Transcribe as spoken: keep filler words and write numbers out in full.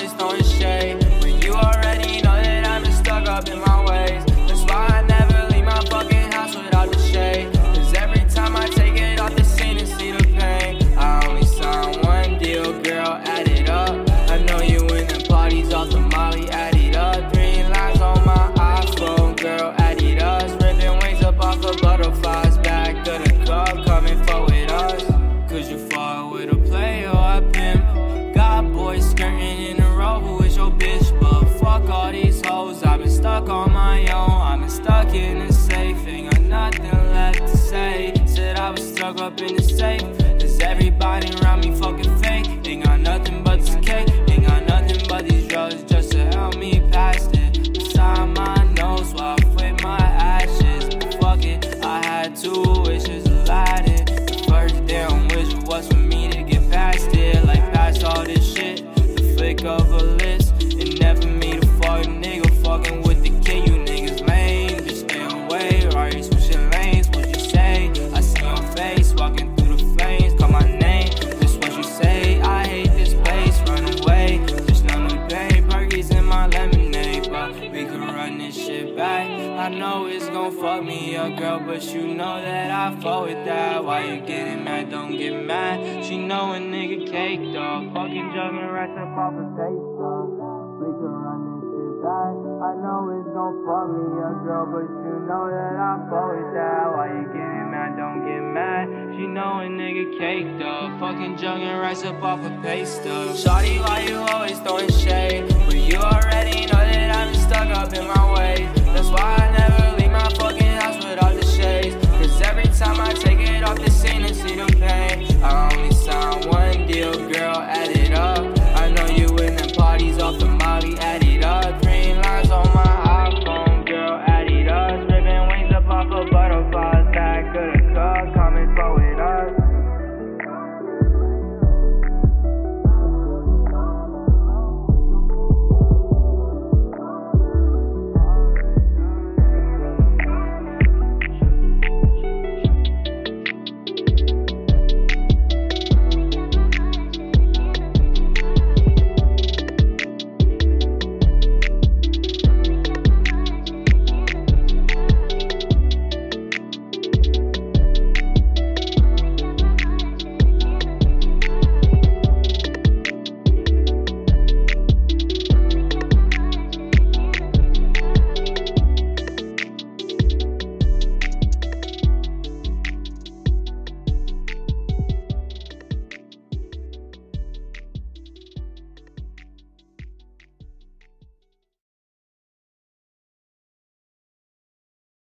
always throwing shade, when you already know that I'm just stuck up in my ways. That's why I never leave my fucking house without the shade, cause every time I take it off the scene and see the pain, I only sign one deal, girl, add it up. I know you in the parties off the molly, add it up. Three lines on my iPhone, girl, add it us. Ripping wings up off of butterflies, back to the club, coming for with us. Cause you fall with a player or a pimp. Got boys skirting in the rover with your bitch, but fuck all these hoes. I've been stuck on my own, I've been stuck in the safe. Ain't got nothing left to say. Said I was stuck up in the safe, cause everybody around me fucking fake. Ain't got nothing but this cake, ain't got nothing but these drugs just to help me past it. Beside my nose while I flip my ashes. But fuck it, I had two wishes, Aladdin. The first damn wish was for me to get past it, like past all this shit. The flick of a list, and never me to fuck a nigga fucking with the kid. You niggas lame, just stay away. Are you switching lanes? What you say? I see your face walking through the flames. Call my name, this what you say. I hate this place, run away. There's no new pain, Perkies in my lemonade, but we can run this shit back. I know it's gon' fuck me up, girl, but you know that I fuck with that. Why you getting mad? Don't get mad. She know a nigga caked up, fucking jugging racks up off a taste stuff. We can run this shit back. I know it's gon' fuck me up, girl, but you know that I fuck with that. Why you getting mad? Don't get mad. She know a nigga caked up, fucking jugging racks up off a paste stuff. Shawty, why you always throwing shade, but you already know that